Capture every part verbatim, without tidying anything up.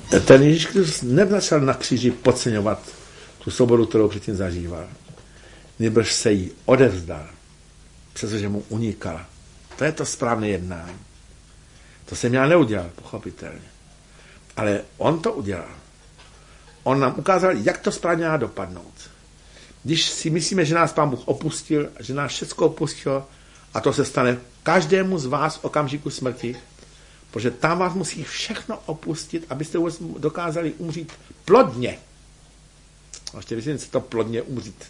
ten Ježíš Kristus nezačal na kříži podceňovat tu svobodu, kterou předtím zažíval. Nýbrž se jí odevzdal, přestože mu unikala. To je to správné jednání. To jsem já neudělal, pochopitelně. Ale on to udělal. On nám ukázal, jak to správně má dopadnout. Když si myslíme, že nás Pán Bůh opustil, že nás všechno opustil, a to se stane každému z vás v okamžiku smrti, protože tam vás musí všechno opustit, abyste dokázali umřít plodně. Ještě myslím, co to plodně umřít.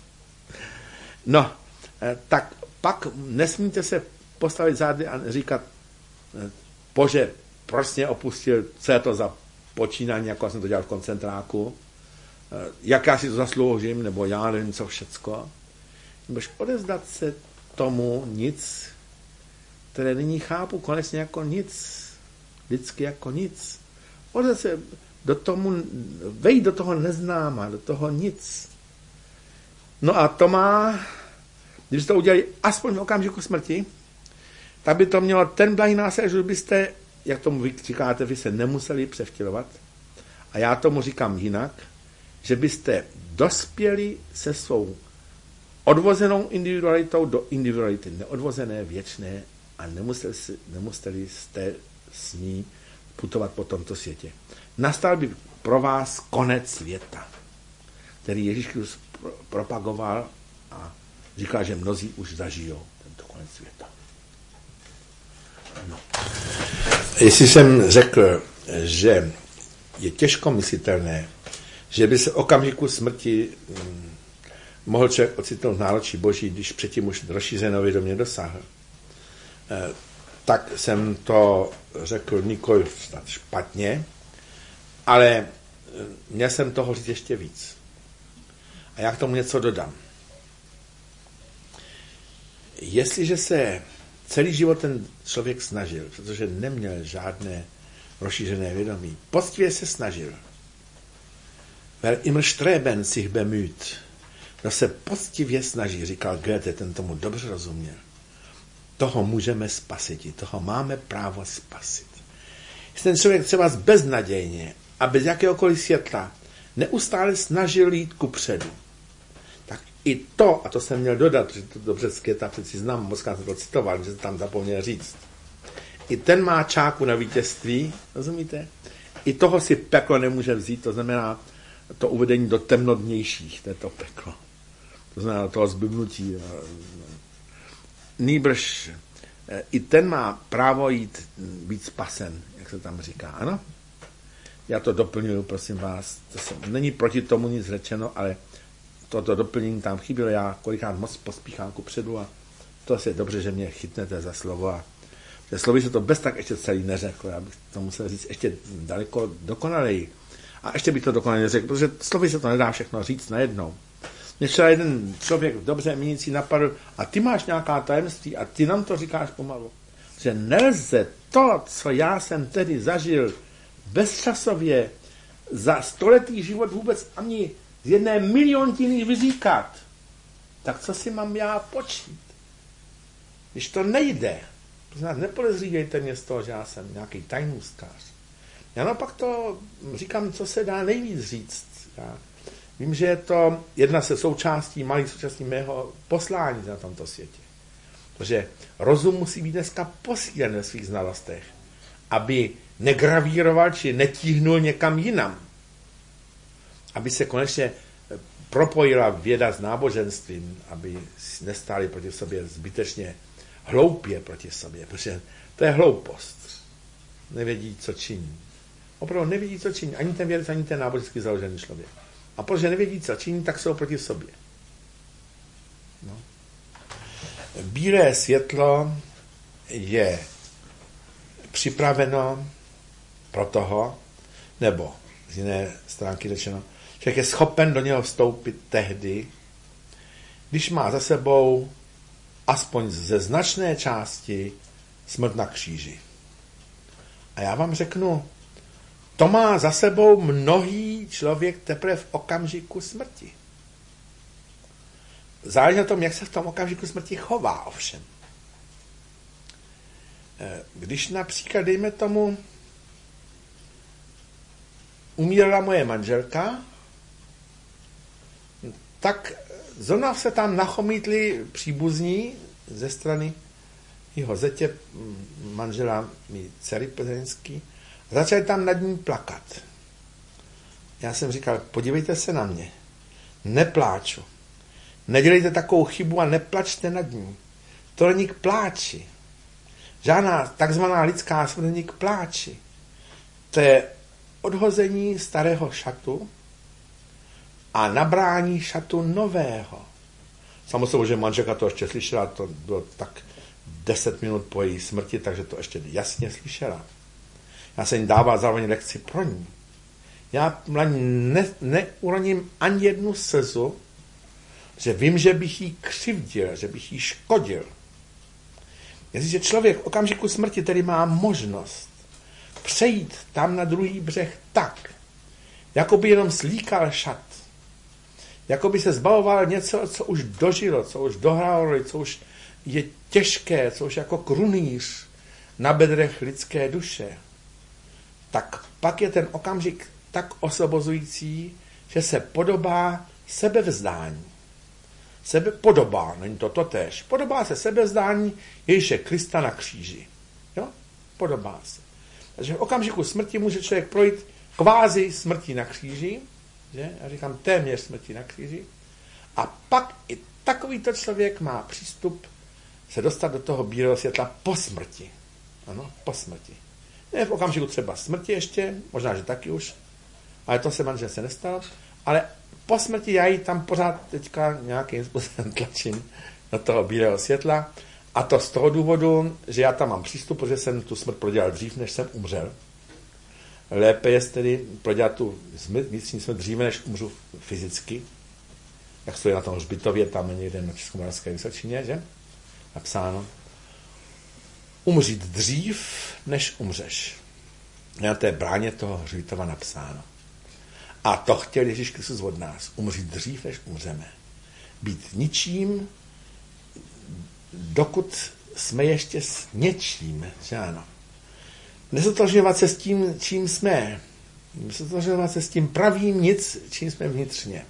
No, tak pak nesmíte se postavit zády a říkat, Bože, proč mě opustil, co je to za počínání, jako jsem to dělal v koncentráku, jak já si to zasloužím, nebo já nevím, co všecko. Můžeš odezdat se tomu nic, které nyní chápu konečně jako nic, vždycky jako nic. Odezdat se do tomu, vejít do toho neznáma, do toho nic. No a to má, když to udělali aspoň v okamžiku smrti, tak by to mělo ten blahý následek, že byste, jak tomu vy říkáte, vy se nemuseli převtělovat. A já tomu říkám jinak, že byste dospěli se svou odvozenou individualitou do individuality neodvozené, věčné a nemuseli, nemuseli jste s ní putovat po tomto světě. Nastal by pro vás konec světa, který Ježíš Kristus propagoval a říkal, že mnozí už zažijou tento konec světa. No. Jestli jsem řekl, že je těžko myslitelné, že by se v okamžiku smrti hm, mohl člověk ocitnout v náručí Boží, když předtím už rozšířenou vědomě dosáhl, eh, tak jsem to řekl nikoliv snad špatně, ale měl jsem toho říct ještě víc. A já k tomu něco dodám. Jestliže se celý život ten člověk snažil, protože neměl žádné rozšířené vědomí, poctivě se snažil. Wer immer streben sich bemüht. Kdo se poctivě snaží, říkal Goethe, ten tomu dobře rozuměl. Toho můžeme spasit, toho máme právo spasit. Jestli ten člověk třeba beznadějně a bez jakéhokoliv světla neustále snažil jít ku předu, tak i to, a to jsem měl dodat, že to dobře z Goethe přeci znám, mozka jsem to citoval, že to tam zapomněl říct. I ten má čáku na vítězství, rozumíte? I toho si peklo nemůže vzít, to znamená to uvedení do temnodnějších, to je to peklo. To znamená toho zblbnutí. Nýbrž i ten má právo jít, být spasen, jak se tam říká, ano? Já to doplňuju, prosím vás. To se, není proti tomu nic řečeno, ale toto doplnění tam chybělo. Já kolikrát moc pospíchám ku předu a to je dobře, že mě chytnete za slovo. A že slovy se to bez tak ještě celý neřekl. Já bych to musel říct ještě daleko dokonaleji. A ještě bych to dokonale neřekl, protože slovy se to nedá všechno říct najednou. Mě třeba jeden člověk dobře mínící napadl a ty máš nějaká tajemství a ty nám to říkáš pomalu. Že nelze to, co já jsem tedy zažil bezčasově za stoletý život vůbec ani z jedné miliontiny vyříkat, tak co si mám já počít? Když to nejde, nepodezřívejte mě z toho, že já jsem nějaký tajnůstkář. Já naopak to říkám, co se dá nejvíc říct. Já vím, že je to jedna se součástí, malých součástí mého poslání na tomto světě. Protože rozum musí být dneska posílen ve svých znalostech, aby negravíroval, či netíhnul někam jinam. Aby se konečně propojila věda s náboženstvím, aby nestáli proti sobě zbytečně hloupě proti sobě, protože to je hloupost. Nevědí, co činí. Opravdu nevědí, co činí. Ani ten vědec, ani ten nábožensky založený člověk. A protože nevědí, co činí, tak jsou proti sobě. No. Bílé světlo je připraveno pro toho, nebo z jiné stránky řečeno, člověk je schopen do něho vstoupit tehdy, když má za sebou aspoň ze značné části smrt na kříži. A já vám řeknu, to má za sebou mnohý člověk teprve v okamžiku smrti. Záleží na tom, jak se v tom okamžiku smrti chová ovšem. Když například, dejme tomu, umírala moje manželka, tak zrovna se tam nachomítli příbuzní ze strany jeho zetě, manžela mý dcery plzeňský, a začali tam nad ní plakat. Já jsem říkal, podívejte se na mě, nepláču. Nedělejte takovou chybu a neplačte nad ní. To není k pláči. Žádná takzvaná lidská smrt není k pláči. To je odhození starého šatu a nabrání šatu nového. Samozřejmě, že manželka to ještě slyšela, to bylo tak deset minut po její smrti, takže to ještě jasně slyšela. Já jsem jí dával zároveň lekci pro ní. Já ne, neuroním ani jednu slzu, že vím, že bych jí křivdil, že bych jí škodil. Jestliže člověk v okamžiku smrti tedy má možnost přejít tam na druhý břeh tak, jako by jenom slíkal šat, jako by se zbavoval něco, co už dožilo, co už dohrálo, co už je těžké, co už jako krunýř na bedrech lidské duše, tak pak je ten okamžik tak osobozující, že se podobá sebevzdání. Sebe podobá, není to totéž. Podobá se sebevzdání Ježíše Krista na kříži. Jo? Podobá se. Takže v okamžiku smrti může člověk projít kvázi smrti na kříži, že? Já říkám téměř smrti na kříži, a pak i takovýto člověk má přístup se dostat do toho bílého světla po smrti. Ano, po smrti. Ne v okamžiku třeba smrti ještě, možná, že taky už, ale to se manželce nestalo, ale po smrti já ji tam pořád teďka nějakým způsobem tlačím do toho bílého světla, a to z toho důvodu, že já tam mám přístup, protože jsem tu smrt prodělal dřív, než jsem umřel. Lépe je tedy prodělat tu vnitřní smrt dříve, než umřu fyzicky. Jak stojí na tom hřbitově, tam je někde na Českomoravské Vysočině, že? Napsáno. Umřít dřív, než umřeš. Na té bráně toho hřbitova napsáno. A to chtěl Ježíš Kristus od nás. Umřít dřív, než umřeme. Být ničím, dokud jsme ještě s něčím. Že ano. Nestotožňovat se s tím, čím jsme. Nestotožňovat se s tím pravým nic, čím jsme vnitřně.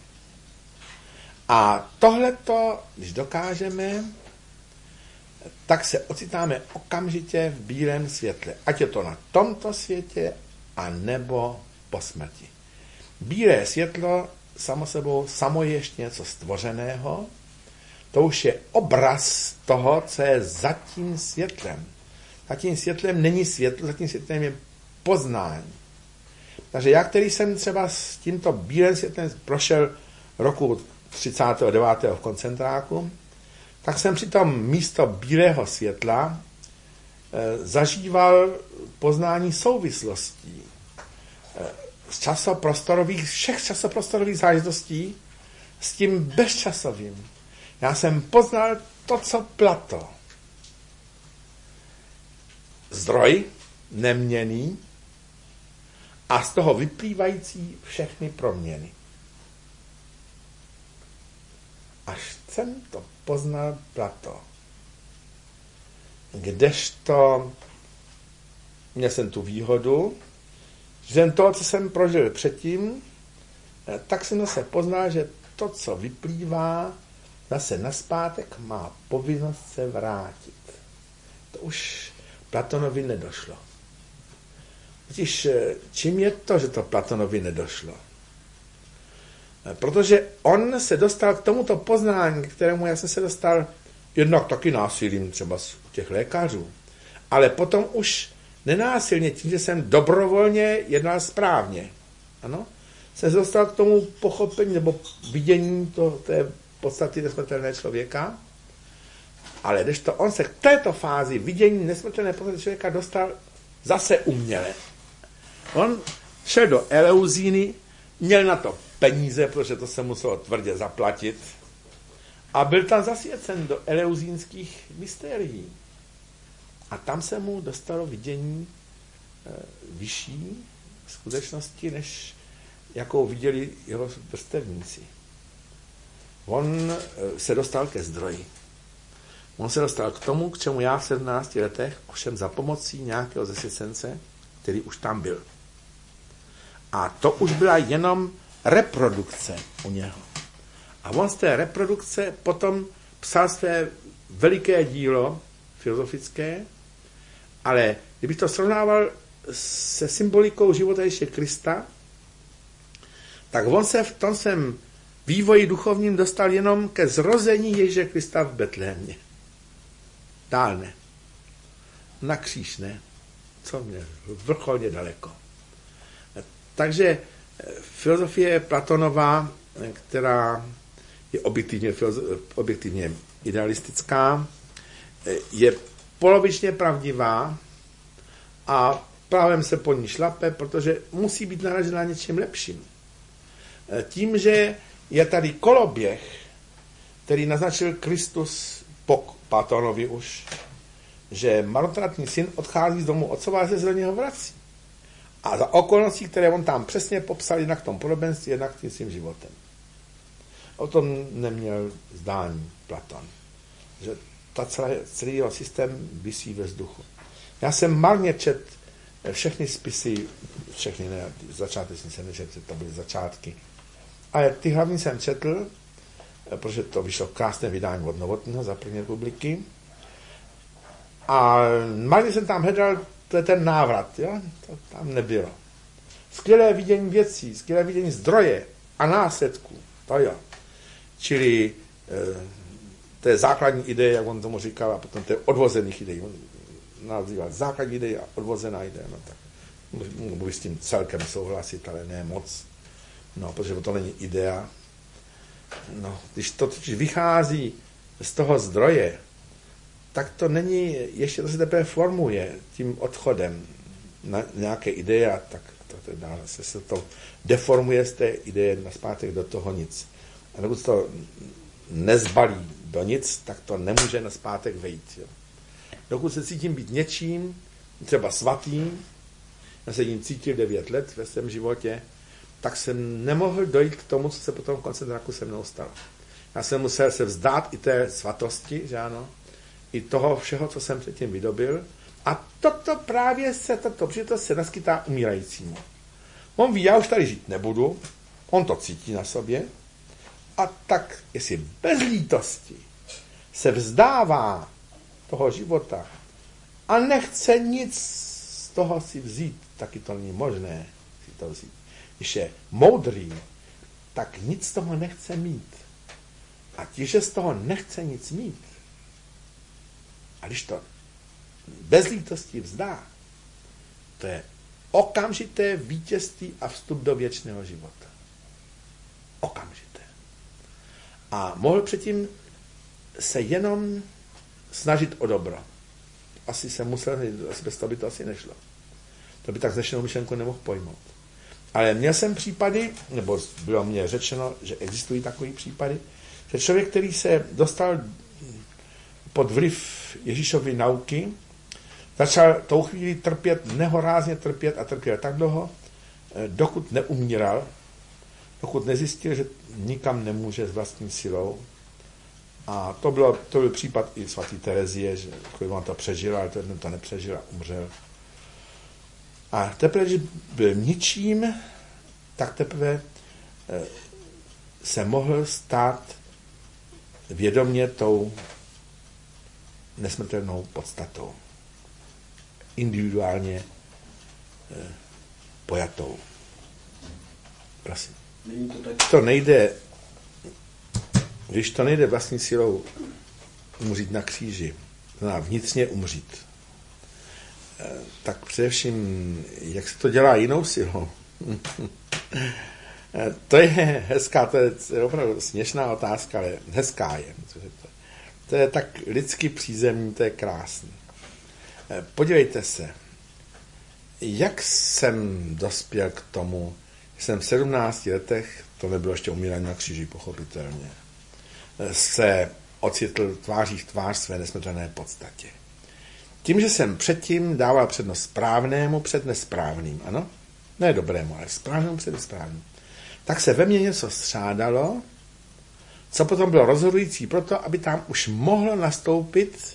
A tohleto, když dokážeme, tak se ocitáme okamžitě v bílém světle. Ať je to na tomto světě, a nebo po smrti. Bílé světlo samo sebou samo je ještě něco stvořeného, to už je obraz toho, co je za tím světlem. Za tím světlem není světlo, za tím světlem je poznání. Takže já, který jsem třeba s tímto bílým světlem prošel roku třicátého devátého v koncentráku, tak jsem při tom místo bílého světla e, zažíval poznání souvislostí. E, z časoprostorových, všech časoprostorových záležitostí s tím bezčasovým. Já jsem poznal to, co Plato. Zdroj neměnný a z toho vyplývající všechny proměny. Až jsem to poznal Plato. Kdežto měl jsem tu výhodu, že to, co jsem prožil předtím, tak jsem zase poznal, že to, co vyplývá, zase nazpátek má povinnost se vrátit. To už Platonovi nedošlo. Totiž čím je to, že to Platonovi nedošlo? Protože on se dostal k tomuto poznání, k kterému já jsem se dostal jednak taky násilím, třeba z těch lékařů, ale potom už nenásilně, tím, že jsem dobrovolně jednal správně. Ano? Jsem se dostal k tomu pochopení nebo vidění to, té podstaty nesmrtelného člověka, ale kdežto on se k této fázi vidění nesmrtelné podstaty člověka dostal zase uměle. On šel do Eleuzíny, měl na to peníze, protože to se muselo tvrdě zaplatit, a byl tam zasvěcen do eleuzínských mystérií. A tam se mu dostalo vidění e, vyšší skutečnosti, než jakou viděli jeho vrstevníci. On e, se dostal ke zdroji. On se dostal k tomu, k čemu já v sedmnácti letech, ovšem za pomocí nějakého zasvěcence, který už tam byl. A to už byla jenom reprodukce u něho. A on z té reprodukce potom psal své veliké dílo filozofické, ale kdybych to srovnával se symbolikou života Ježíše Krista, tak on se v tom svém vývoji duchovním dostal jenom ke zrození Ježíše Krista v Betlémě. Dál ne. Na kříž ne. Co mě? Vrcholně daleko. Takže filozofie Platonová, která je objektivně, objektivně idealistická, je polovičně pravdivá a právem se po ní šlape, protože musí být naražena něčím lepším. Tím, že je tady koloběh, který naznačil Kristus po Platonovi už, že marnotratný syn odchází z domu otcova a se z něho vrací. A za okolností, které on tam přesně popsal, jednak v tom podobenství, jednak tím svým životem. O tom neměl zdání Platon. Že ta celá, celý jeho systém visí ve vzduchu. Já jsem marně čet všechny spisy, všechny ne, začáteční jsem nečetl, to byly začátky. Ale ty hlavní jsem četl, protože to vyšlo krásné vydání od Novotného za první republiky. A marně jsem tam hledal, to je ten návrat, jo? To tam nebylo. Skvělé vidění věcí, skvělé vidění zdroje a následků, to jo. Čili e, to je základní ideje, jak on tomu říkal, a potom to je odvozených ideí. On nazýval základní ideje a odvozená ideje. No tak můžu s tím celkem souhlasit, ale ne moc. No, protože to není idea. No, když to totiž vychází z toho zdroje, tak to není, ještě to se teprve formuje tím odchodem na nějaké ideje a tak to, to dále se, se to deformuje z té ideje naspátek do toho nic. A dokud to nezbalí do nic, tak to nemůže naspátek vejít. Jo. Dokud se cítím být něčím, třeba svatým, já se jim cítil devět let ve svém životě, tak jsem nemohl dojít k tomu, co se potom v konci zraku se mnou stalo. Já jsem musel se vzdát i té svatosti, že ano, i toho všeho, co jsem předtím vydobil. A toto právě se, tato příležitost se naskytá umírajícímu. On ví, já už tady žít nebudu, on to cítí na sobě, a tak, jestli bez lítosti se vzdává toho života a nechce nic z toho si vzít, taky to není možné si to vzít. Když je moudrý, tak nic z toho nechce mít. A když z toho nechce nic mít, a když to bez lítosti vzdá, to je okamžité vítězství a vstup do věčného života. Okamžité. A mohl předtím se jenom snažit o dobro. Asi se musel, bez toho by to asi nešlo. To by tak znešenou myšlenku nemohl pojmout. Ale měl jsem případy, nebo bylo mně řečeno, že existují takové případy, že člověk, který se dostal pod vliv Ježíšovy nauky, začal tou chvíli trpět, nehorázně trpět a trpěl tak dlouho, dokud neumíral, dokud nezjistil, že nikam nemůže s vlastní silou. A to, bylo, to byl případ i svatý Terezie, že on to přežil, ale to, to nepřežil a umřel. A teprve, když byl ničím, tak teprve se mohl stát vědomě tou nesmrtelnou podstatou. Individuálně pojatou. Prosím. To, tak... to nejde, když to nejde vlastní silou umřít na kříži, znamená vnitřně umřít, tak především, jak se to dělá jinou silou. To je hezká, to je opravdu směšná otázka, ale hezká je. To je tak lidsky přízemní, to je krásný. Podívejte se, jak jsem dospěl k tomu, že jsem v sedmnácti letech, to nebylo ještě umírání na kříži, pochopitelně, se ocitl tváří v tvář své nesmrtelné podstatě. Tím, že jsem předtím dával přednost správnému před nesprávným, ano? Ne dobrému, ale správnému před nesprávným. Tak se ve mně něco střádalo, co potom bylo rozhodující pro to, aby tam už mohlo nastoupit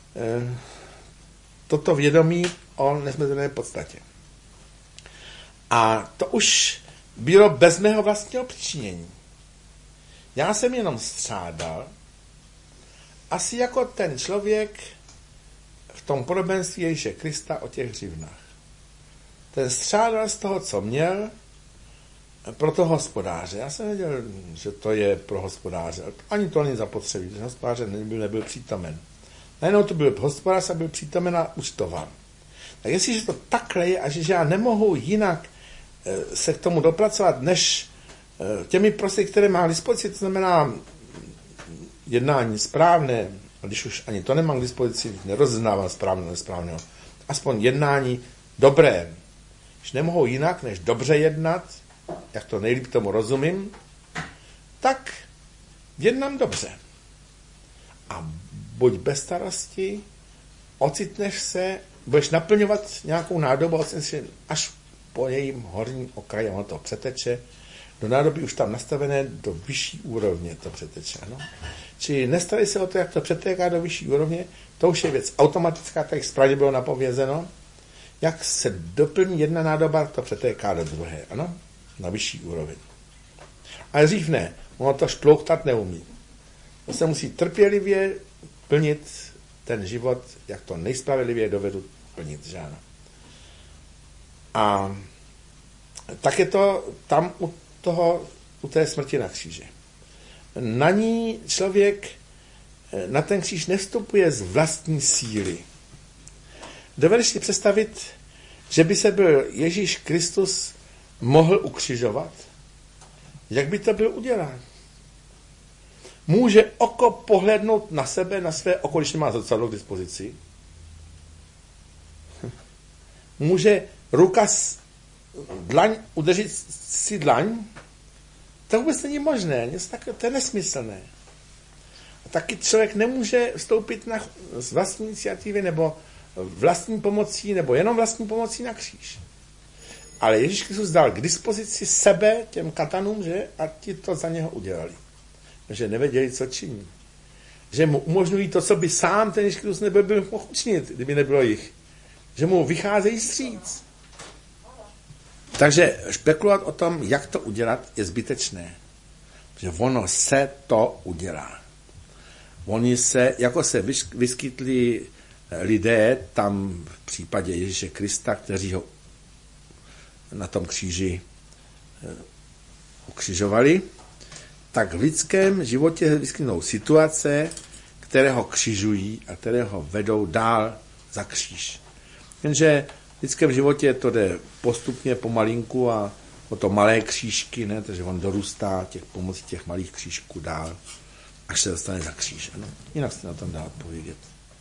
toto vědomí o nesmrtelné podstatě. A to už bylo bez mého vlastního přičinění. Já jsem jenom střádal, asi jako ten člověk v tom podobenství Ježíše Krista o těch hřivnách. Ten střádal z toho, co měl, pro toho hospodáře. Já jsem věděl, že to je pro hospodáře. Ani to není zapotřebí, že hospodáře nebyl, nebyl přítomen. Najednou to byl hospodář a byl přítomen a účtoval. Tak jestliže to takhle je a že já nemohu jinak se k tomu dopracovat, než těmi prostředky, které mám k dispozici, to znamená jednání správné, a když už ani to nemám k dispozici, nerozeznávám správného nesprávného, aspoň jednání dobré. Když nemohou jinak, než dobře jednat, jak to nejlíp tomu rozumím, tak jednám dobře. A buď bez starosti, ocitneš se, budeš naplňovat nějakou nádobu, ocitneš se až po jejím horním okraji, ono to přeteče, do nádoby už tam nastavené do vyšší úrovně to přeteče. Ano? Čili nestarej se o to, jak to přetéká do vyšší úrovně, to už je věc automatická, tak správně bylo napovězeno. Jak se doplní jedna nádoba, to přetéká do druhé, ano? Na vyšší úroveň. Ale dřív ne, ono to šplouchtat neumí. To se musí trpělivě plnit ten život, jak to nejspravedlivě dovedu plnit, že ano. A tak je to tam u toho, u té smrti na kříži. Na ní člověk, na ten kříž nevstupuje z vlastní síly. Dovedeš si představit, že by se byl Ježíš Kristus mohl ukřižovat? Jak by to byl udělán? Může oko pohlednout na sebe, na své oko, když nemá zrcadlo k dispozici? Může ruka dlaň, udržet si dlaň? To vůbec není možné, něco takové, to je nesmyslné. A taky člověk nemůže vstoupit na, z vlastní iniciativy nebo vlastní pomocí, nebo jenom vlastní pomocí na kříž. Ale Ježíš Kristus dal k dispozici sebe těm katanům, že? A ti to za něho udělali. Že nevěděli, co činí. Že mu umožňují to, co by sám ten Ježíš Kristus nebyl byl mohl učinit, kdyby nebylo jich. Že mu vycházejí vstříc. Takže špekulovat o tom, jak to udělat, je zbytečné. Že ono se to udělá. Oni se, jako se vyskytli lidé tam v případě Ježíše Krista, kteří ho na tom kříži ukřižovali, tak v lidském životě vyskytnou situace, které ho křižují a které ho vedou dál za kříž. Jenže v lidském životě to jde postupně pomalinku a o to malé křížky, ne? Takže on dorůstá těch, pomocí těch malých křížků dál, až se dostane za kříž. No? Jinak se na tom dá odpovědět.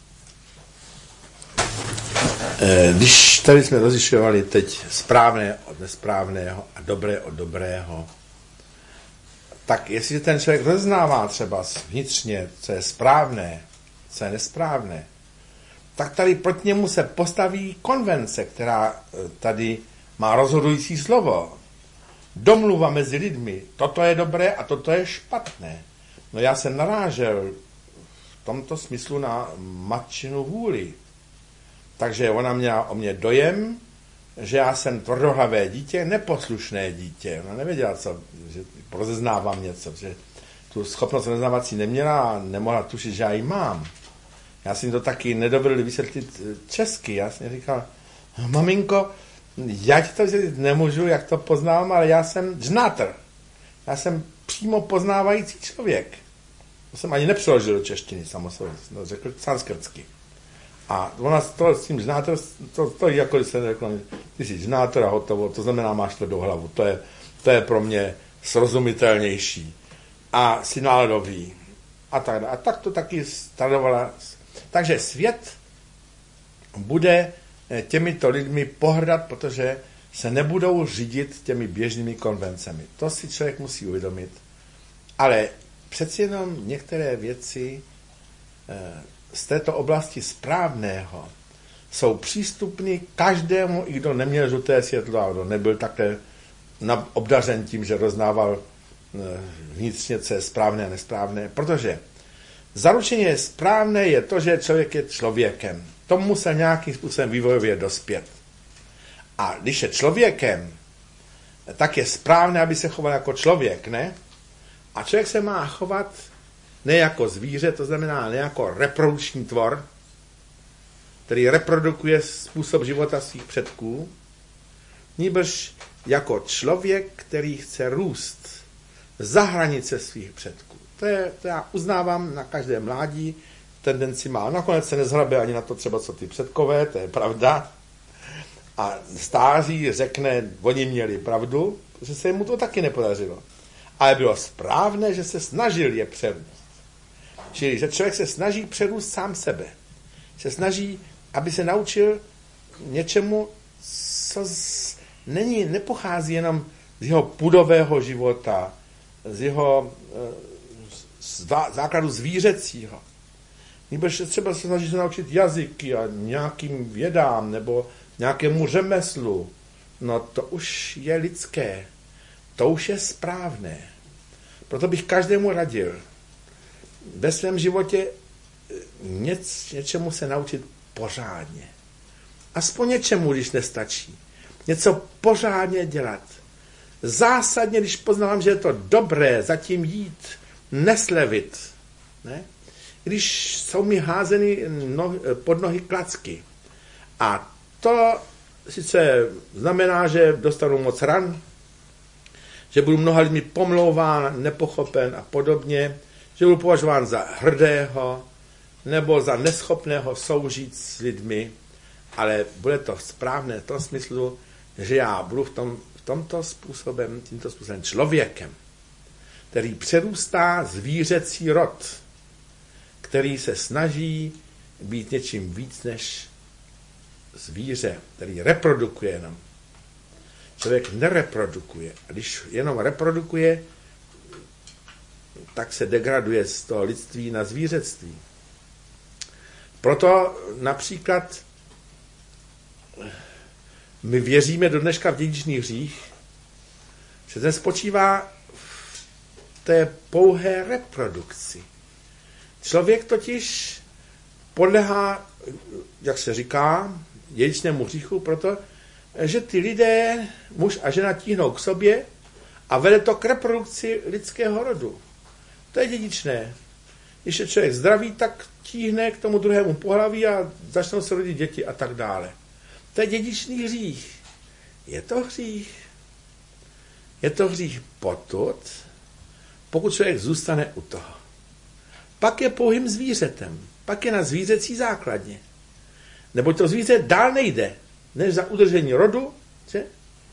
Když tady jsme rozlišovali teď správné od nesprávného a dobré od dobrého, tak jestli ten člověk rozeznává třeba vnitřně, co je správné, co je nesprávné, tak tady proti němu se postaví konvence, která tady má rozhodující slovo. Domluva mezi lidmi, toto je dobré a toto je špatné. No já jsem narážel v tomto smyslu na matčinu vůli. Takže ona měla o mě dojem, že já jsem tvrdohlavé dítě, neposlušné dítě. Ona nevěděla, co, že rozeznávám něco, že tu schopnost rozeznávací neměla a nemohla tušit, že já ji mám. Já jsem to taky nedovedl vysvětlit česky. Já jsem říkal, maminko, já ti to vysvětlit nemůžu, jak to poznávám, ale já jsem džnátr. Já jsem přímo poznávající člověk. To jsem ani nepřeložil do češtiny, samozřejmě, no, řekl sanskrtsky. A ona to s tím džnátr, to, to jako když se řekl, ty jsi džnátr a hotovo, to znamená, máš to do hlavu. To je, to je pro mě srozumitelnější. A synáldový. A tak, a tak to taky starovala. Takže svět bude těmito lidmi pohrdat, protože se nebudou řídit těmi běžnými konvencemi. To si člověk musí uvědomit. Ale přeci jenom některé věci z této oblasti správného jsou přístupny každému, i kdo neměl žluté světlo a kdo nebyl také obdařen tím, že roznával vnitřně, co je správné a nesprávné. Protože zaručení je správné je to, že člověk je člověkem. Tomu se nějakým způsobem vývojově dospět. A když je člověkem, tak je správné, aby se choval jako člověk, ne? A člověk se má chovat ne jako zvíře, to znamená ne jako reprodukční tvor, který reprodukuje způsob života svých předků, nýbrž jako člověk, který chce růst za hranice svých předků. To, je, to já uznávám na každé mládí, tendenci má. Nakonec se nezhrabe ani na to třeba, co ty předkové, to je pravda. A stáří řekne, oni měli pravdu, že se mu to taky nepodařilo. Ale bylo správné, že se snažil je přerůst. Čili, že člověk se snaží přerůst sám sebe. Se snaží, aby se naučil něčemu, co z, není, nepochází jenom z jeho pudového života, z jeho z základu zvířecího. Nebo se třeba se snaží se naučit jazyky a nějakým vědám nebo nějakému řemeslu. No to už je lidské. To už je správné. Proto bych každému radil ve svém životě něč, něčemu se naučit pořádně. Aspoň něčemu, když nestačí. Něco pořádně dělat. Zásadně, když poznávám, že je to dobré, zatím jít, neslevit. Ne? Když jsou mi házeny no, pod nohy klacky. A to sice znamená, že dostanu moc ran, že budu mnoha lidmi pomlouván, nepochopen a podobně, že budu považován za hrdého nebo za neschopného soužít s lidmi, ale bude to správné v tom smyslu, že já budu v, tom, v tomto způsobem, tímto způsobem člověkem, který přerůstá zvířecí rod, který se snaží být něčím víc než zvíře, který reprodukuje jenom. Člověk nereprodukuje. A když jenom reprodukuje, tak se degraduje z toho lidství na zvířectví. Proto například my věříme do dneška v dědičný hřích, že ten spočívá v té pouhé reprodukci. Člověk totiž podlehá, jak se říká, dědičnému hříchu, proto, že ty lidé, muž a žena, tíhnou k sobě a vede to k reprodukci lidského rodu. To je dědičné. Když je člověk zdravý, tak tíhne k tomu druhému pohlaví a začnou se rodit děti a tak dále. To je dědičný hřích. Je to hřích. Je to hřích potud, pokud člověk zůstane u toho. Pak je pouhým zvířetem. Pak je na zvířecí základně. Neboť to zvíře dál nejde, než za udržení rodu, že?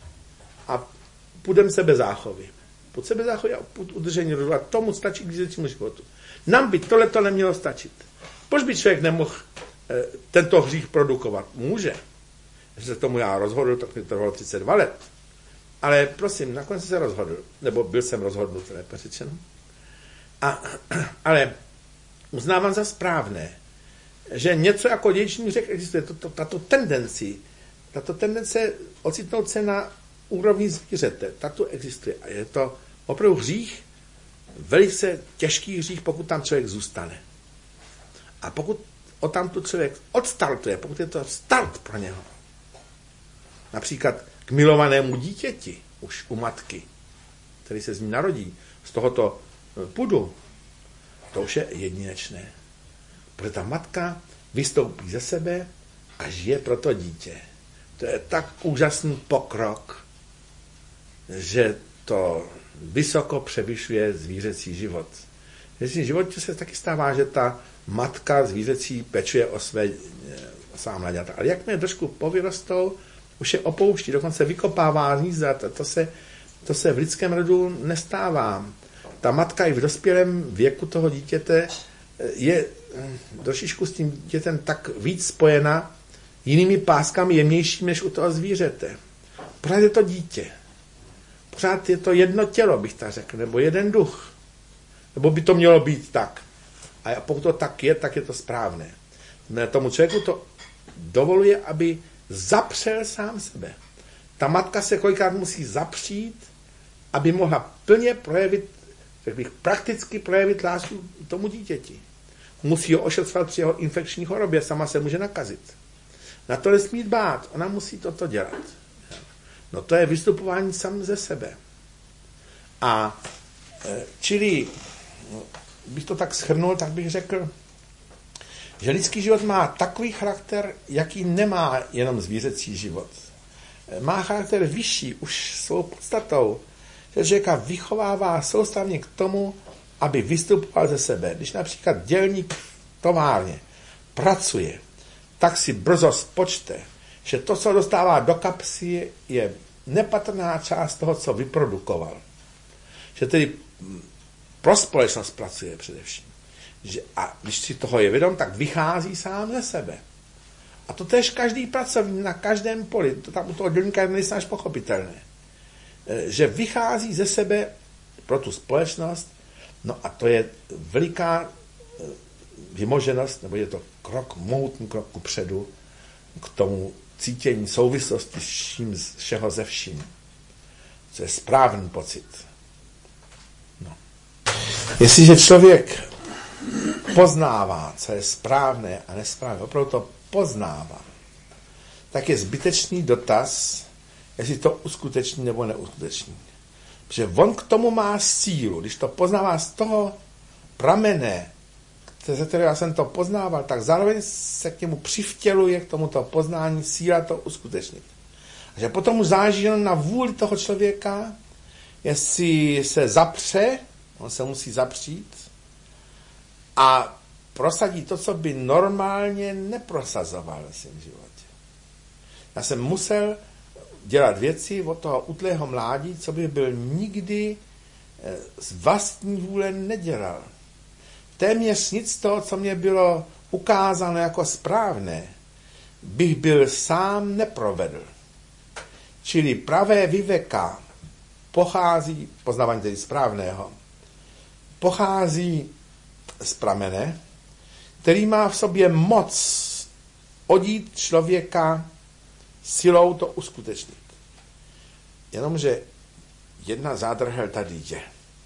A půjdem sebezáchovy. Pod sebezáchovy a pod udržení rodu. A tomu stačí k zvířecímu životu. Nám by tohleto nemělo stačit. Proč by člověk nemohl e, tento hřích produkovat? Může. Když se tomu já rozhodl, tak mi trvalo třicet dva let. Ale prosím, nakonec se rozhodl. Nebo byl jsem rozhodnut, lépe řečeno. A, ale uznávám za správné, že něco jako dědičný hřích existuje. Tato, tato tendenci, tato tendence ocitnout se na úrovni zvířete, tato existuje. A je to opravdu hřích, velice těžký hřích, pokud tam člověk zůstane. A pokud o tamtu člověk odstartuje, pokud je to start pro něho, například k milovanému dítěti, už u matky, který se z ní narodí, z tohoto pudu, to už je jedinečné. Protože ta matka vystoupí ze sebe a žije pro to dítě. To je tak úžasný pokrok, že to vysoko převyšuje zvířecí život. V zvířecím životě se taky stává, že ta matka zvířecí pečuje o své svá mlaďata. Ale jakmile trošku povyrostou, už je opouští, dokonce vykopává hnízda. To se, to se v lidském rodu nestává. Ta matka i v dospělém věku toho dítěte je trošičku s tím dítětem tak víc spojena jinými páskami jemnějšími než u toho zvířete. Pořád je to dítě. Pořád je to jedno tělo, bych tak řekl, nebo jeden duch. Nebo by to mělo být tak. A pokud to tak je, tak je to správné. Tomu člověku to dovoluje, aby zapřel sám sebe. Ta matka se kolikrát musí zapřít, aby mohla plně projevit, řekl bych, prakticky projevit lásku tomu dítěti. Musí ho ošetřovat při jeho infekční chorobě, sama se může nakazit. Na to nesmí dbát, ona musí toto dělat. No to je vystupování sám ze sebe. A čili, bych to tak shrnul, tak bych řekl, že lidský život má takový charakter, jaký nemá jenom zvířecí život. Má charakter vyšší už svou podstatou, že člověka vychovává soustavně k tomu, aby vystupoval ze sebe. Když například dělník v továrně pracuje, tak si brzo spočte, že to, co dostává do kapsy, je nepatrná část toho, co vyprodukoval. Že tedy pro společnost pracuje především. Že, a když si toho je vědom, tak vychází sám ze sebe. A to tež každý pracovník na každém poli, to tam u toho dělníka je nejsnáž pochopitelné, že vychází ze sebe pro tu společnost, no a to je veliká vymoženost, nebo je to krok, mohutný krok kupředu k tomu cítění souvislosti s vším, z všeho ze vším. Co je správný pocit. No. Jestliže člověk poznává, co je správné a nesprávné, opravdu to poznává, tak je zbytečný dotaz, jestli to uskuteční nebo neuskuteční. Protože on k tomu má sílu. Když to poznává z toho pramene, ze kterého já jsem to poznával, tak zároveň se k němu přivtěluje k tomuto poznání síla to uskutečnit. A že potom už záleží jenom na vůli toho člověka, jestli se zapře, on se musí zapřít, a prosadí to, co by normálně neprosazoval ve svém životě. Já jsem musel dělat věci od toho útlého mládí, co by byl nikdy z vlastní vůle nedělal. Téměř nic z toho, co mě bylo ukázáno jako správné, bych byl sám neprovedl. Čili pravé viveka pochází, poznávání tedy správného, pochází z pramene, který má v sobě moc odít člověka silou to uskutečnit. Jenomže jedna zádrhel tady je,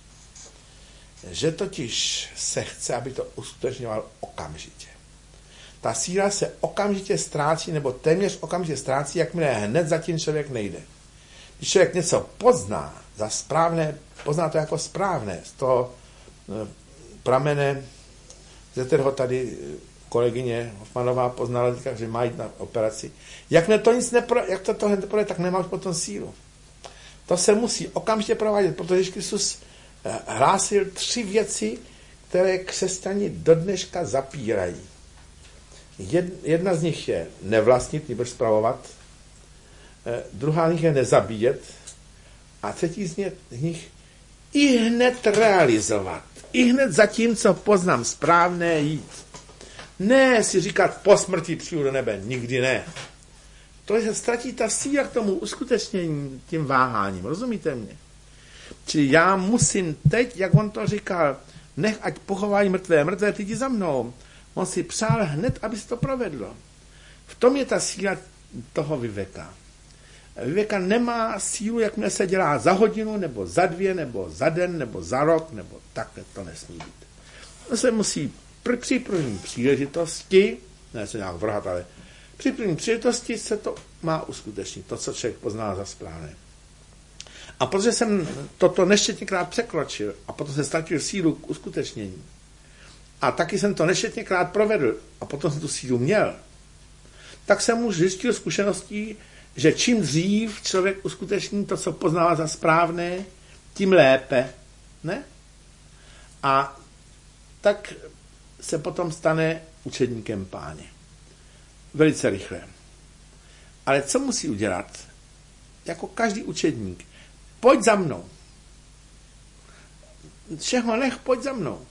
že totiž se chce, aby to uskutečňoval okamžitě. Ta síla se okamžitě ztrácí, nebo téměř okamžitě ztrácí, jakmile hned zatím člověk nejde. Když člověk něco pozná za správné, pozná to jako správné, z toho pramene, ze kterého tady kolegyně Hoffmanová poznala, že má jít na operaci. Jak to nic nepro, jak to tohle neprojde, tak nemá potom sílu. To se musí okamžitě provádět, protože Ježíš Kristus hlásil tři věci, které křesťani do dneška zapírají. Jedna z nich je nevlastnit, nebož spravovat, druhá z nich je nezabíjet a třetí z nich i hned realizovat. I hned za tím, co poznám správné, jít. Ne si říkat po smrti přijdu do nebe, nikdy ne. To je, ztratí ta síla k tomu uskutečnění tím váháním, rozumíte mě? Čili já musím teď, jak on to říkal, nech ať pochovají mrtvé, mrtvé ty jdi za mnou. On si přál hned, aby se to provedlo. V tom je ta síla toho viveka. Viveka nemá sílu, jakmile se dělá za hodinu, nebo za dvě, nebo za den, nebo za rok, nebo takhle to nesmí být. To se musí při, při první příležitosti, ne se nějak vrhat, ale při první příležitosti se to má uskutečnit, to, co člověk pozná za správné. A protože jsem toto neštětněkrát překročil a potom jsem ztratil sílu k uskutečnění, a taky jsem to neštětněkrát provedl a potom jsem tu sílu měl, tak jsem už zjistil zkušeností, že čím dřív člověk uskuteční to, co poznává za správné, tím lépe. Ne? A tak se potom stane učedníkem Páně. Velice rychle. Ale co musí udělat? Jako každý učedník. Pojď za mnou. Všeho nech, pojď za mnou.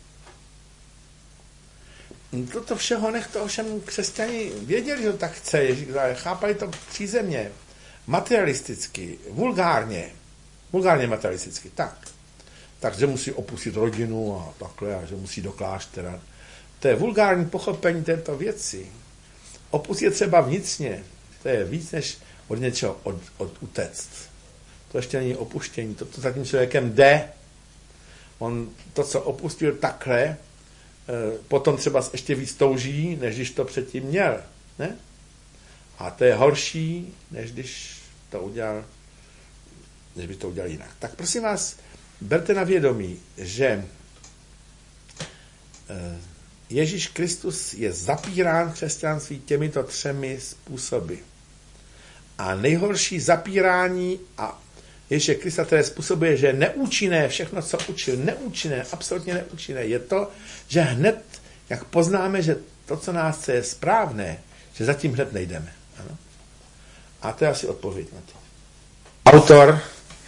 Toto všeho nech, to ovšem křesťani věděli, že to tak chce, chápali to přízemně, materialisticky, vulgárně, vulgárně materialisticky, tak. Takže musí opustit rodinu a takhle, a že musí do kláštera. To je vulgární pochopení této věci. Opustit třeba vnitřně, to je víc, než od něčeho od, od utéct. To ještě není opuštění, to, to za tím člověkem jde. On to, co opustil takhle, potom třeba ještě víc touží, než když to předtím měl. Ne? A to je horší, než když to udělal než by to udělali jinak. Tak prosím vás, berte na vědomí, že Ježíš Kristus je zapírán v křesťanství těmito třemi způsoby. A nejhorší zapírání a Ježíše Krista, které způsobuje, že je neúčinné, všechno, co učil, neúčinné, absolutně neúčinné, je to, že hned, jak poznáme, že to, co nás chce, je správné, že zatím hned nejdeme. Ano? A to je asi odpověď na to. Autor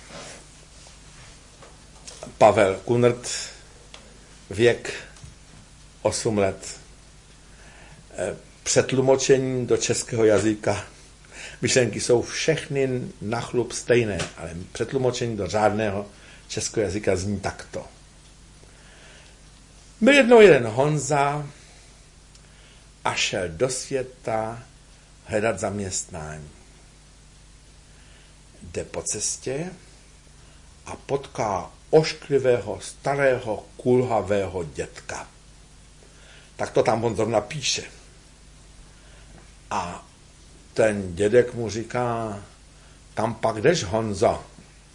Pavel Kunert, věk osm let. Přetlumočení do českého jazyka. Myšlenky jsou všechny na chlup stejné, ale přetlumočení do řádného českého jazyka zní takto. Byl jednou jeden Honza a šel do světa hledat zaměstnání. Jde po cestě a potká ošklivého, starého, kulhavého dětka. Tak to tam on zrovna píše. A ten dědek mu říká, kam pak jdeš, Honzo?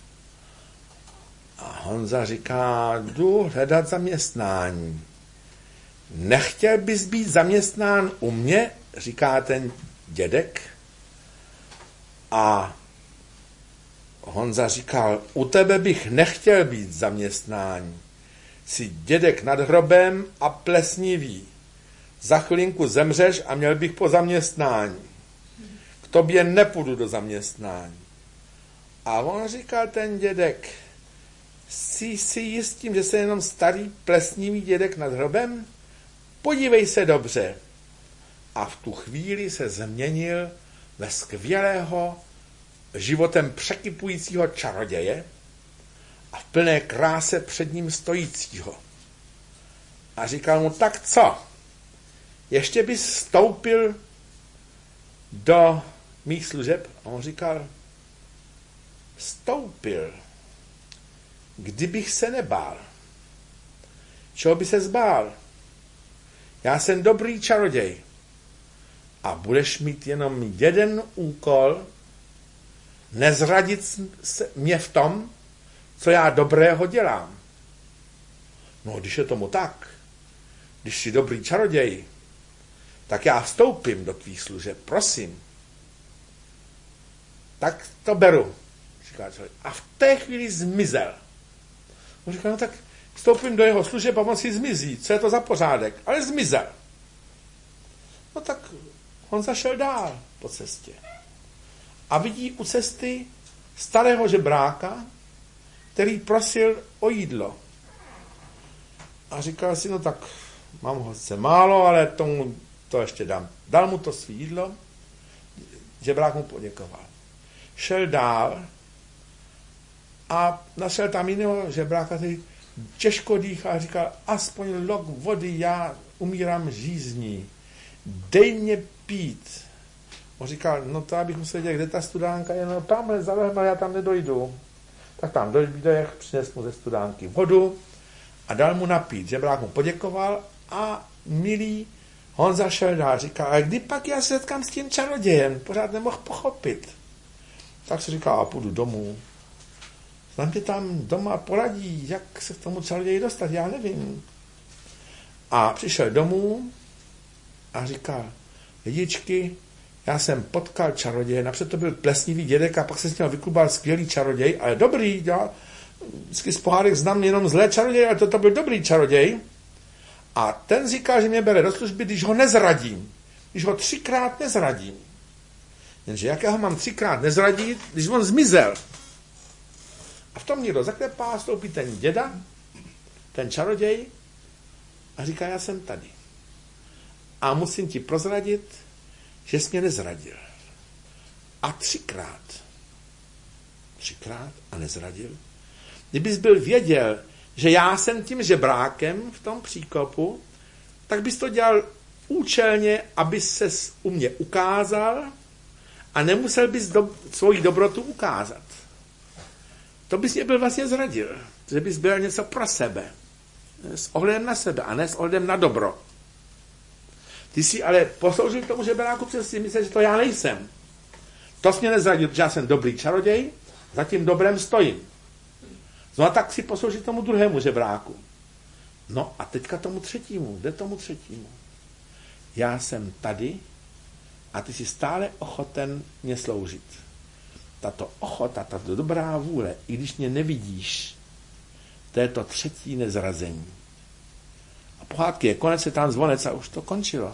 A Honza říká, jdu hledat zaměstnání. Nechtěl bys být zaměstnán u mě, říká ten dědek. A Honza říkal, u tebe bych nechtěl být zaměstnání. Jsi dědek nad hrobem a plesnivý. Za chvilinku zemřeš a měl bych po zaměstnání. K tobě nepůjdu do zaměstnání. A on říkal, ten dědek, jsi si jistím, že jsi jenom starý plesnivý dědek nad hrobem? Podívej se dobře. A v tu chvíli se změnil ve skvělého, životem překypujícího čaroděje a v plné kráse před ním stojícího. A říkal mu, tak co? Ještě bys vstoupil do mých služeb? A on říkal, vstoupil. Kdybych se nebál. Čeho by se zbál? Já jsem dobrý čaroděj. A budeš mít jenom jeden úkol, nezradit mě v tom, co já dobrého dělám. No, když je tomu tak, když jsi dobrý čaroděj, tak já vstoupím do tvých služeb, prosím. Tak to beru, říká člověk. A v té chvíli zmizel. On říká, no tak vstoupím do jeho služeb a on si zmizí. Co je to za pořádek? Ale zmizel. No tak on zašel dál po cestě. A vidí u cesty starého žebráka, který prosil o jídlo. A říkal si, no tak mám ho sice málo, ale tomu to ještě dám. Dal mu to svý jídlo, žebrák mu poděkoval. Šel dál a našel tam jiného žebráka, který těžko dýchá a říkal, aspoň lok vody, já umírám žízní. Dej mě pít. On říkal, no to abych musel vědět, kde ta studánka je, no tamhle za rohem, ale já tam nedojdu. Tak tam dojde, přines mu ze studánky vodu a dal mu napít. Žebrák mu poděkoval a milý Honza šel dál. Říkal, a kdy pak já se setkám s tím čarodějem? Pořád nemohl pochopit. Tak si říkal, a půjdu domů. Znám tě tam doma poradí, jak se k tomu čaroději dostat, já nevím. A přišel domů a říkal, lidičky, já jsem potkal čaroděje, napřed to byl plesnivý dědek a pak se s ním vyklubal skvělý čaroděj, ale dobrý, já vždycky z pohádek znám jenom zlé čaroděje, ale to, to byl dobrý čaroděj. A ten říká, že mě bere do služby, když ho nezradím. Když ho třikrát nezradím. Jenže jakého mám třikrát nezradit, když on zmizel. A v tom někdo zaklepá, stoupí ten děda, ten čaroděj a říká, já jsem tady. A musím ti prozradit, že jsi mě nezradil. A třikrát. Třikrát a nezradil. Kdybys byl věděl, že já jsem tím žebrákem v tom příkopu, tak bys to dělal účelně, aby ses u mě ukázal a nemusel bys do, svoji dobrotu ukázat. To bys mě byl vlastně zradil. Že bys byl něco pro sebe. S ohledem na sebe a ne s ohledem na dobro. Ty jsi ale posloužil k tomu žebráku, protože si myslel, že to já nejsem. To jsi mě nezradil, že já jsem dobrý čaroděj, Za tím dobrem stojím. No a tak si poslouží tomu druhému žebráku. No a teďka tomu třetímu, jde tomu třetímu. Já jsem tady a ty jsi stále ochoten mě sloužit. Tato ochota, tato dobrá vůle, i když mě nevidíš, to je to třetí nezrazení. A pohádky je konec, je tam zvonec a už to končilo.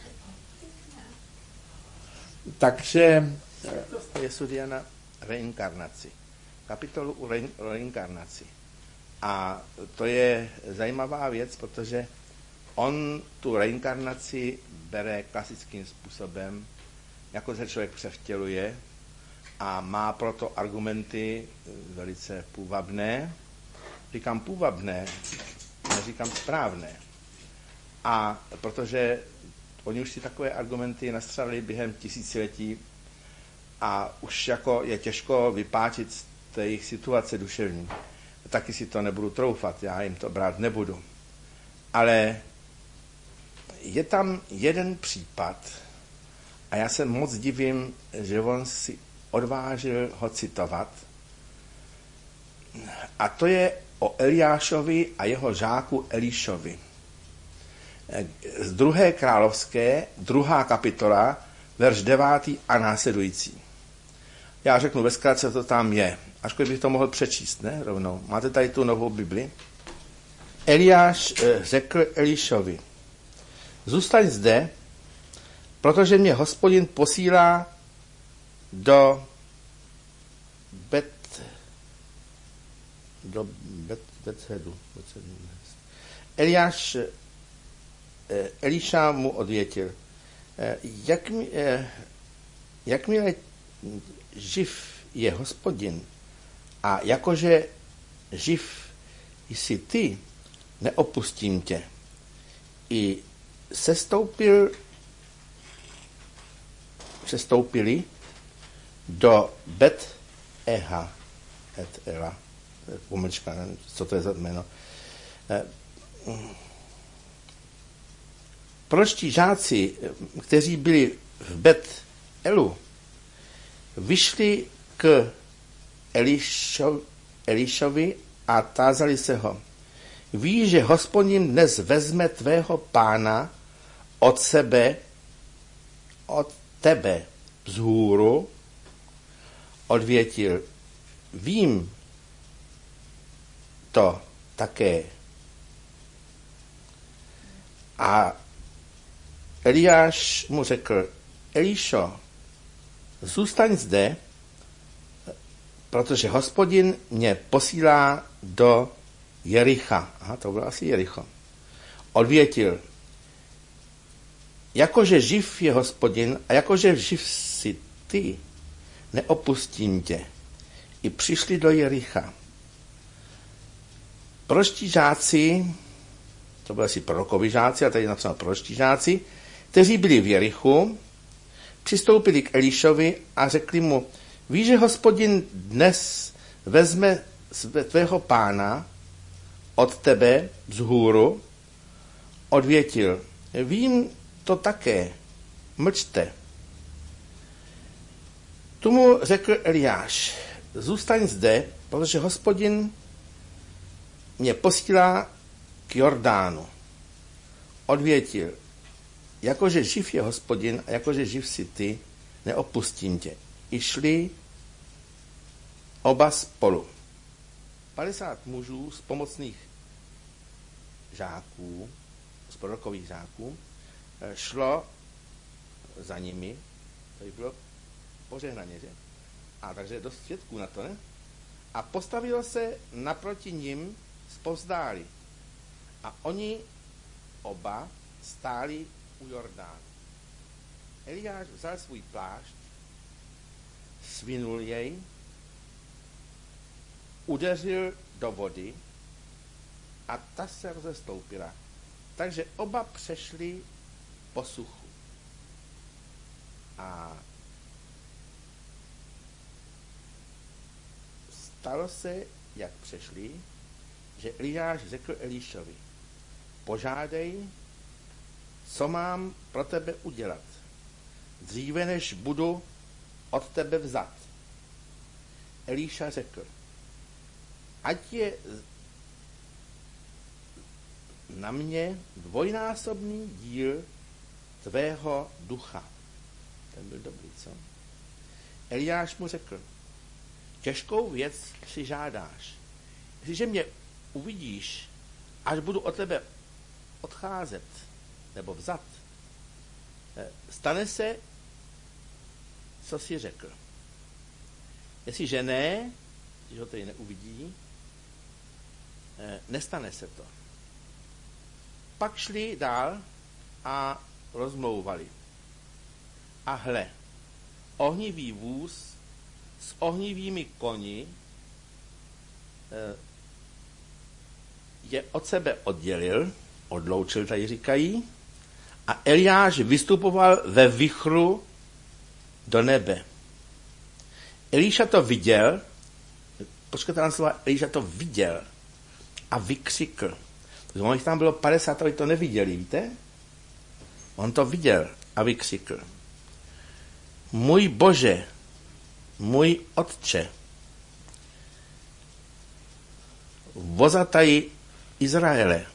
Takže je studia na reinkarnaci. Kapitolu o reinkarnaci. A to je zajímavá věc, protože on tu reinkarnaci bere klasickým způsobem, jako se člověk převtěluje a má proto argumenty velice půvabné. Říkám půvabné, neříkám správné. A protože oni už si takové argumenty nastřelili během tisíciletí a už jako je těžko vypáčit z té jejich situace duševní. Taky si to nebudu troufat, já jim to brát nebudu. Ale je tam jeden případ a já se moc divím, že on si odvážil ho citovat. A to je o Eliášovi a jeho žáku Elišovi. Z druhé královské, druhá kapitola, verš devátý a následující. Já řeknu ve zkratce, co to tam je. Ačkoliv bych to mohl přečíst, ne? Rovnou. Máte tady tu novou Bibli. Eliáš řekl Elišovi, zůstaň zde, protože mě Hospodin posílá do Bet, do Bet, Bethedu. Eliáš, Eliša mu odvětil, jak mi, jakmile živ je Hospodin a jakože živ jsi ty, neopustím tě. I sestoupil, sestoupili do Bet Eha, Et Ela, pomlčka, co to je za jméno. Proročtí žáci, kteří byli v Bet Elu, vyšli k Elišo, Elišovi a tázali se ho. Víš, že Hospodin dnes vezme tvého pána od sebe, od tebe vzhůru? Odvětil, vím to také. A Eliáš mu řekl, Elišo, zůstaň zde, protože Hospodin mě posílá do Jericha. Aha, to bylo asi Jericho. Odvětil, jakože živ je Hospodin a jakože živ si ty, neopustím tě. I přišli do Jericha. Proročtí žáci, to byli asi prorokovi žáci, a tady je napsáno proročtí žáci, kteří byli v Jerichu, přistoupili k Elišovi a řekli mu, víš, že Hospodin dnes vezme tvého pána od tebe vzhůru? Odvětil, vím to také, mlčte. Tomu řekl Eliáš, zůstaň zde, protože Hospodin mě posílá k Jordánu. Odvětil, jakože živ je Hospodin a jakože živ si ty, neopustím tě. I šli oba spolu. padesát mužů z pomocných žáků, z prorokových žáků, šlo za nimi, to bylo požehnaně, že? A takže dost svědků na to, ne? A postavilo se naproti nim zpovzdáli. A oni oba stáli u Jordánu. Eliáš vzal svůj plášť, svinul jej, udeřil do vody a ta se rozestoupila. Takže oba přešli po suchu. A stalo se, jak přešli, že Eliáš řekl Elišovi, požádej, co mám pro tebe udělat, dříve než budu od tebe vzat. Elíša řekl, ať je na mě dvojnásobný díl tvého ducha. Ten byl dobrý, co? Eliáš mu řekl, těžkou věc si žádáš. Jestliže mě uvidíš, až budu od tebe odcházet, nebo vzat, stane se, co jsi řekl. Jestliže ne, když ho tady neuvidí, nestane se to. Pak šli dál a rozmlouvali. A hle, ohnivý vůz s ohnivými koni je od sebe oddělil, odloučil, tady říkají, a Eliáš vystupoval ve vichru do nebe. Elíša to viděl, počkejte na slova, Elíša to viděl a vykřikl. On jich tam bylo padesát, ale to neviděli, víte? On to viděl a vykřikl. Můj Bože, můj Otče, vozataji Izraele.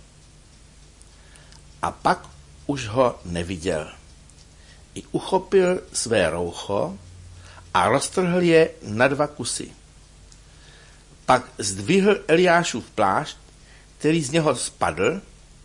A pak už ho neviděl. I uchopil své roucho a roztrhl je na dva kusy. Pak zdvihl Eliášův plášť, který z něho spadl,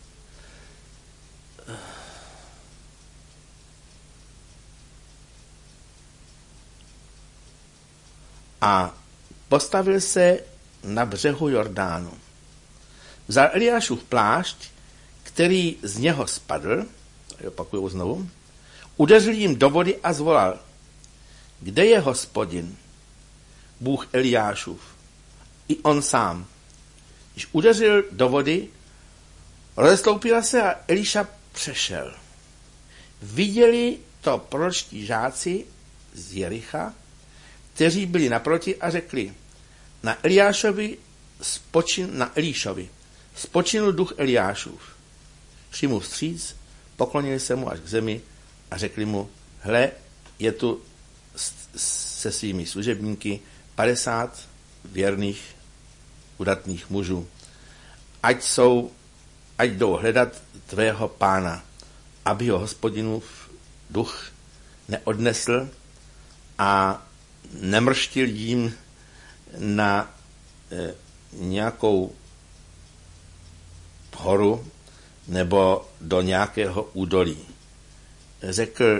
a postavil se na břehu Jordánu. Vzal Eliášův plášť, který z něho spadl, opakuju znovu, udeřil jim do vody a zvolal, kde je Hospodin, Bůh Eliášův, i on sám. Když udeřil do vody, rozesloupila se a Eliša přešel. Viděli to proročtí žáci z Jericha, kteří byli naproti a řekli, na Eliášovi spočin, na Elíšovi spočinul duch Eliášův. Šli mu vstříc, poklonili se mu až k zemi a řekli mu, hle, je tu se svými služebníky padesát věrných, udatných mužů. Ať jsou, ať jdou hledat tvého pána, aby ho Hospodinův duch neodnesl a nemrštil jim na e, nějakou horu nebo do nějakého údolí. Řekl,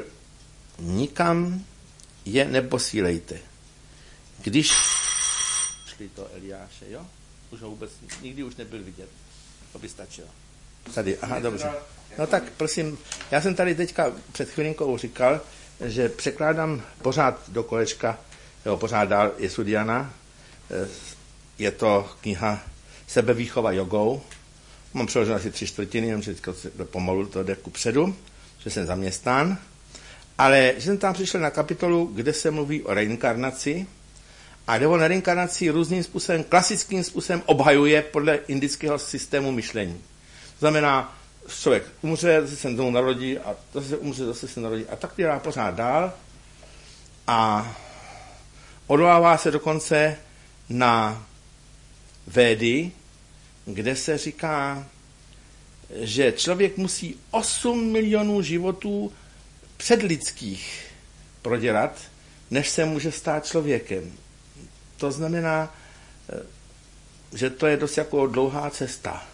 nikam je neposílejte. Když šli to Eliáše, jo? Už ho vůbec nikdy už nebyl vidět. To by stačilo. Tady, aha, dobře. No tak prosím, já jsem tady teďka před chvilinkou říkal, že překládám pořád do kolečka, jo, pořád dál Jesudiana. Je to kniha Sebevýchova jogou. Mám přeloženo asi tři čtvrtiny, jenom že teďka pomalu to jde kupředu, že jsem zaměstnán. Ale že jsem tam přišel na kapitolu, kde se mluví o reinkarnaci a jde o reinkarnaci různým způsobem, klasickým způsobem obhajuje podle indického systému myšlení. To znamená, člověk umře, zase se znovu narodí a zase umře, zase se narodí a tak dělá pořád dál a odvolává se dokonce na Védy, kde se říká, že člověk musí osm milionů životů předlidských prodělat, než se může stát člověkem. To znamená, že to je dost jako dlouhá cesta.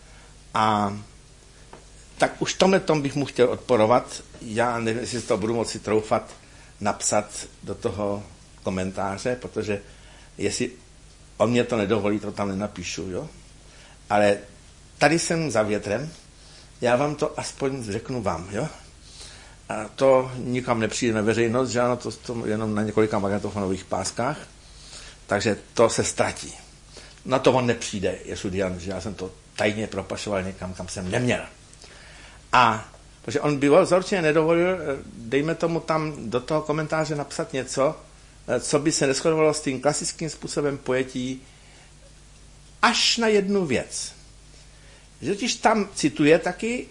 A tak už tomhle tom bych mu chtěl odporovat. Já nevím, jestli to budu moci troufat napsat do toho komentáře, protože jestli on mě to nedovolí, to tam nenapíšu, jo? Ale tady jsem za větrem, já vám to aspoň řeknu vám, jo? A to nikam nepřijde na veřejnost, že ano, to, to jenom na několika magnetofonových páskách, takže to se ztratí. Na to on nepřijde, Jesudian, že já jsem to tajně propašoval někam, kam jsem neměl. A protože on by vzorčně nedovolil, dejme tomu tam do toho komentáře napsat něco, co by se neshodovalo s tím klasickým způsobem pojetí až na jednu věc. Že totiž tam cituje taky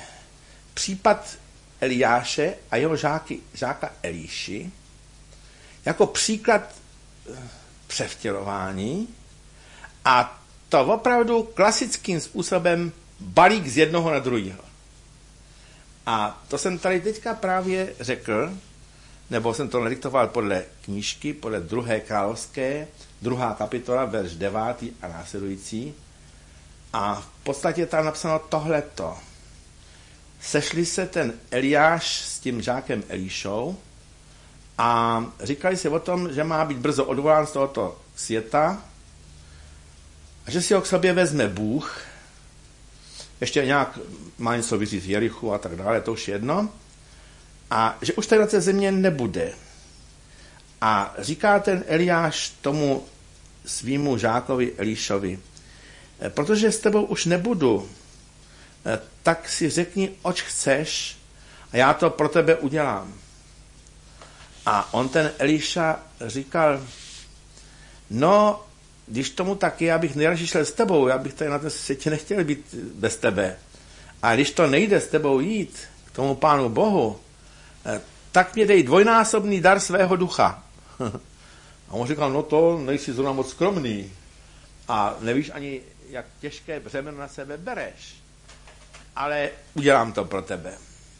případ Eliáše a jeho žáky, žáka Elíši jako příklad převtělování a to opravdu klasickým způsobem balík z jednoho na druhého. A to jsem tady teďka právě řekl, nebo jsem to nadiktoval podle knížky, podle druhé královské, druhá kapitola, verš devátý a následující. A v podstatě tam napsáno tohleto. Sešli se ten Eliáš s tím žákem Elíšou a říkali si o tom, že má být brzo odvolán z tohoto světa a že si ho k sobě vezme Bůh. Ještě nějak má něco vyříct v Jerichu a tak dále, to už jedno. A že už tady na té země nebude. A říká ten Eliáš tomu svýmu žákovi Elíšovi, protože s tebou už nebudu, tak si řekni, oč chceš a já to pro tebe udělám. A on ten Elíša říkal, no, když tomu tak je, já bych nejradši šel s tebou, já bych tady na tom světě nechtěl být bez tebe. A když to nejde s tebou jít k tomu Pánu Bohu, tak mě dej dvojnásobný dar svého ducha. A on říkal, no to nejsi zrovna moc skromný a nevíš ani, jak těžké břemeno na sebe bereš. Ale udělám to pro tebe.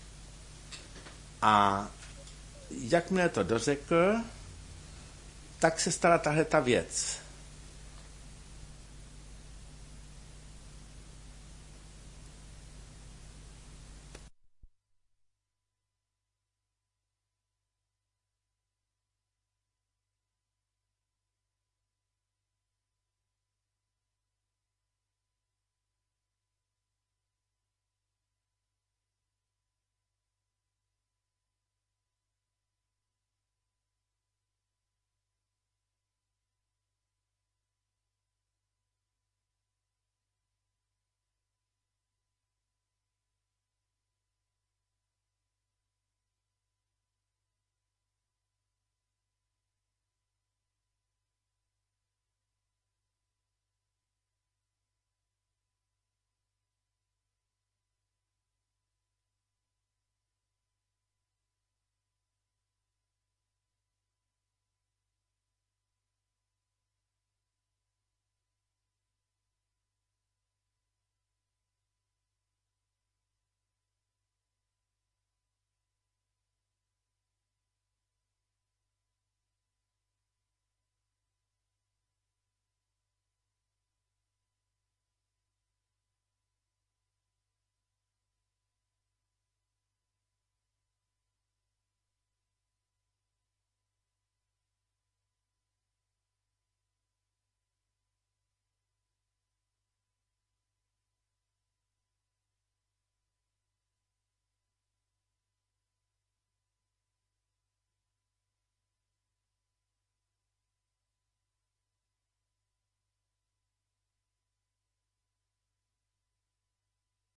A jak mě to dořekl, tak se stala tahle ta věc.